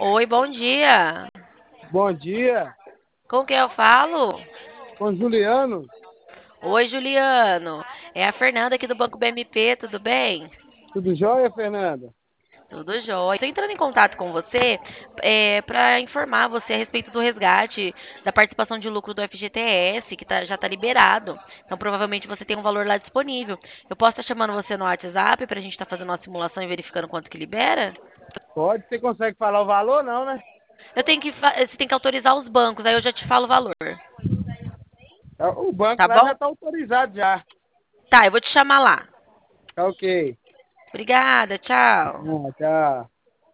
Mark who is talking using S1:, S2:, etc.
S1: Oi, bom dia.
S2: Bom dia,
S1: Com quem eu falo?
S2: com Juliano.
S1: Oi, Juliano. É a Fernanda aqui do Banco BMP, tudo bem?
S2: Tudo jóia, Fernanda?
S1: Tudo jóia. Estou entrando em contato com você para informar você a respeito do resgate da participação de lucro do FGTS, que já está liberado. Então, provavelmente você tem um valor lá disponível. Eu posso estar chamando você no WhatsApp para a gente estar fazendo uma simulação e verificando quanto que libera?
S2: Pode, você consegue falar o valor, não, né?
S1: Você tem que autorizar os bancos, aí eu já te falo o valor.
S2: O banco
S1: Tá
S2: lá já
S1: bom?
S2: está autorizado já.
S1: Tá, eu vou te chamar lá.
S2: Tá ok.
S1: Obrigada, tchau.
S2: Ah, tá.